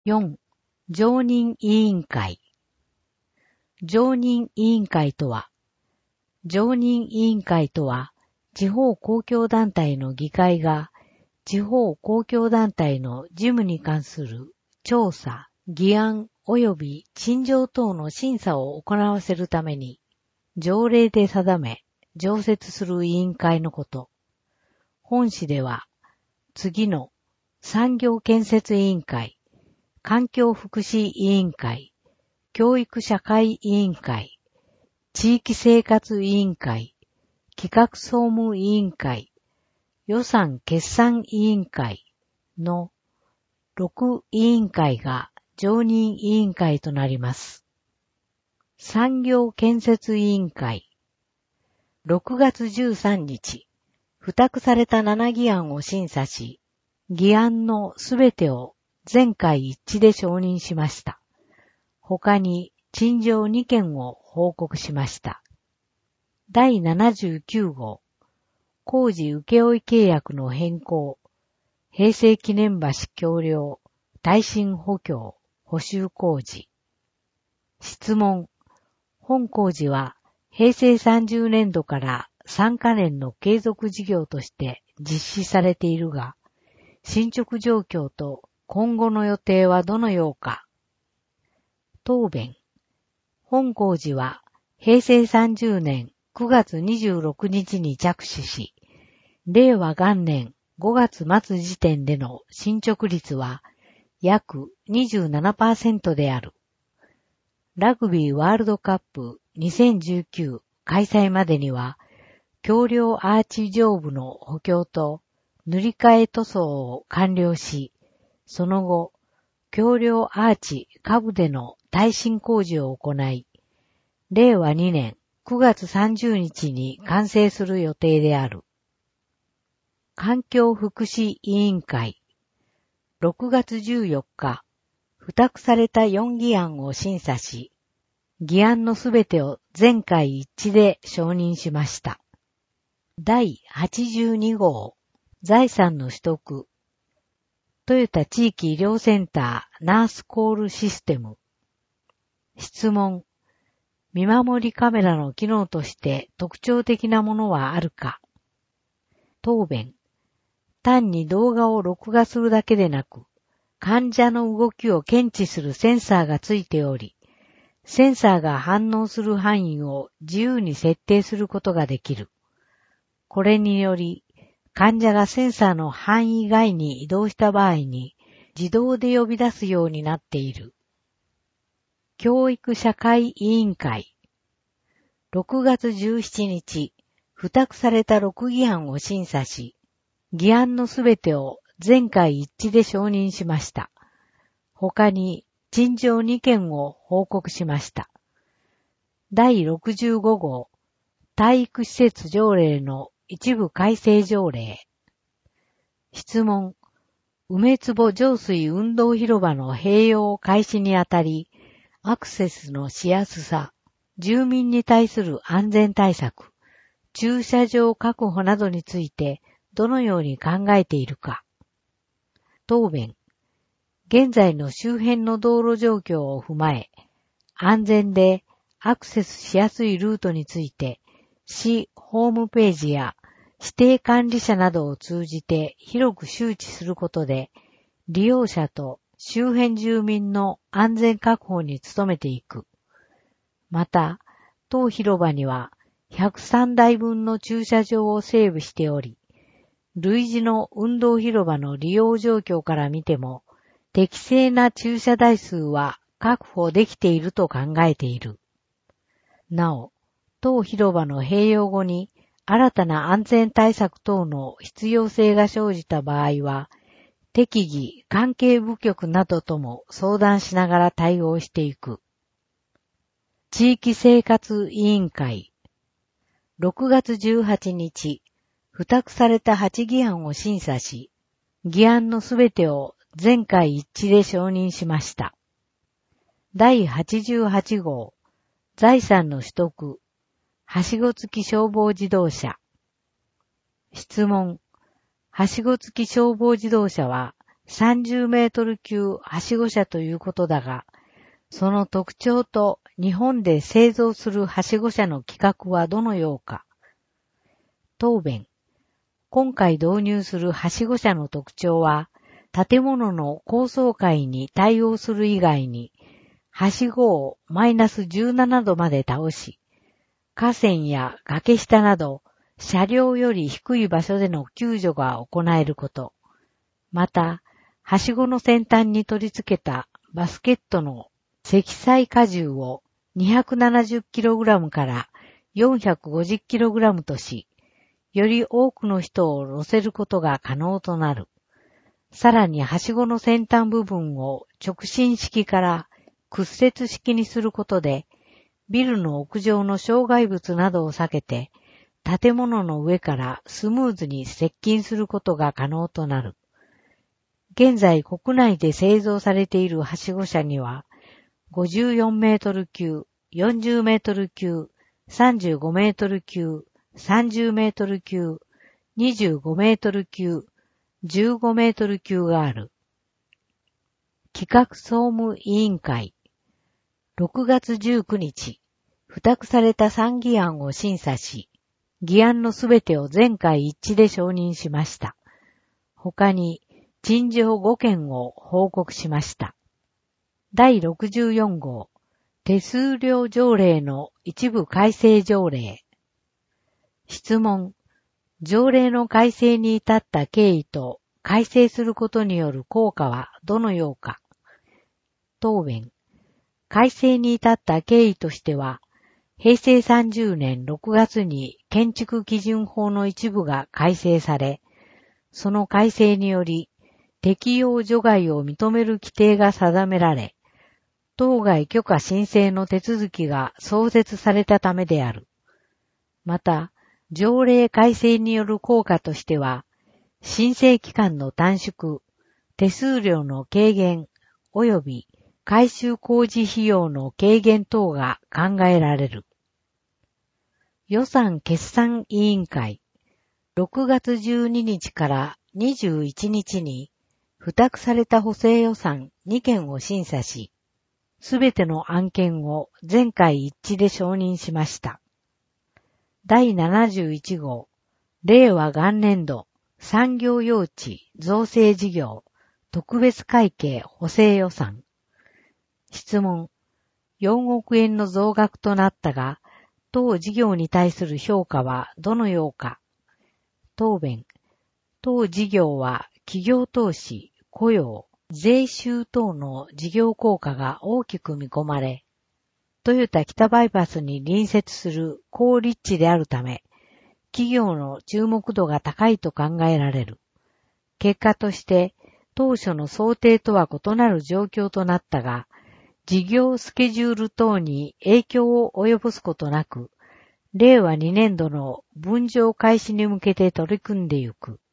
4. 常任委員会。常任委員会とは、地方公共団体の議会が、地方公共団体の事務に関する調査、議案及び陳情等の審査を行わせるために、条例で定め、常設する委員会のこと。本誌では、次の産業建設委員会、環境福祉委員会、教育社会委員会、地域生活委員会、企画総務委員会、予算決算委員会の6委員会が常任委員会となります。産業建設委員会。6月13日、付託された7議案を審査し、議案のすべてを全会一致で承認しました。他に陳情2件を報告しました。第79号、工事請負契約の変更、平成記念橋橋梁、耐震補強、補修工事。質問、本工事は平成30年度から3カ年の継続事業として実施されているが、進捗状況と今後の予定はどのようか。答弁。本工事は平成30年9月26日に着手し、令和元年5月末時点での進捗率は約 27% である。ラグビーワールドカップ2019開催までには、橋梁アーチ上部の補強と塗り替え塗装を完了し、その後、橋梁アーチ下部での耐震工事を行い、令和2年9月30日に完成する予定である。環境福祉委員会。6月14日、付託された4議案を審査し、議案のすべてを全会一致で承認しました。第82号、財産の取得。トヨタ地域医療センターナースコールシステム。質問。見守りカメラの機能として特徴的なものはあるか。答弁。単に動画を録画するだけでなく、患者の動きを検知するセンサーがついており、センサーが反応する範囲を自由に設定することができる。これにより、患者がセンサーの範囲外に移動した場合に自動で呼び出すようになっている。教育社会委員会。6月17日、付託された6議案を審査し、議案のすべてを全会一致で承認しました。他に陳情2件を報告しました。第65号、体育施設条例の一部改正条例。質問。梅坪上水運動広場の併用開始にあたり、アクセスのしやすさ、住民に対する安全対策、駐車場確保などについてどのように考えているか。答弁。現在の周辺の道路状況を踏まえ、安全でアクセスしやすいルートについて、市ホームページや指定管理者などを通じて広く周知することで、利用者と周辺住民の安全確保に努めていく。また、当広場には103台分の駐車場を整備しており、類似の運動広場の利用状況から見ても、適正な駐車台数は確保できていると考えている。なお、当広場の併用後に新たな安全対策等の必要性が生じた場合は、適宜関係部局などとも相談しながら対応していく。地域生活委員会。6月18日、付託された8議案を審査し、議案のすべてを全会一致で承認しました。第88号、財産の取得、はしご付き消防自動車。質問。はしご付き消防自動車は、 30メートル級はしご車ということだが、その特徴と日本で製造するはしご車の規格はどのようか。答弁。今回導入するはしご車の特徴は、建物の高層階に対応する以外に、はしごをマイナス17度まで倒し、河川や崖下など車両より低い場所での救助が行えること。また、はしごの先端に取り付けたバスケットの積載荷重を 270kg から 450kg とし、より多くの人を乗せることが可能となる。さらにはしごの先端部分を直進式から屈折式にすることで、ビルの屋上の障害物などを避けて、建物の上からスムーズに接近することが可能となる。現在国内で製造されているはしご車には、54メートル級、40メートル級、35メートル級、30メートル級、25メートル級、15メートル級がある。企画総務委員会、6月19日、付託された3議案を審査し、議案のすべてを全会一致で承認しました。他に、陳情5件を報告しました。第64号、手数料条例の一部改正条例。質問。条例の改正に至った経緯と改正することによる効果はどのようか。答弁。改正に至った経緯としては、平成30年6月に建築基準法の一部が改正され、その改正により適用除外を認める規定が定められ、当該許可申請の手続きが創設されたためである。また、条例改正による効果としては、申請期間の短縮、手数料の軽減及び改修工事費用の軽減等が考えられる。予算決算委員会、6月12日から21日に付託された補正予算2件を審査し、すべての案件を全会一致で承認しました。第71号、令和元年度産業用地造成事業特別会計補正予算。質問。4億円の増額となったが、当事業に対する評価はどのようか。答弁。当事業は企業投資、雇用、税収等の事業効果が大きく見込まれ、トヨタ北バイパスに隣接する高立地であるため、企業の注目度が高いと考えられる。結果として、当初の想定とは異なる状況となったが、事業スケジュール等に影響を及ぼすことなく、令和2年度の分譲開始に向けて取り組んでゆく。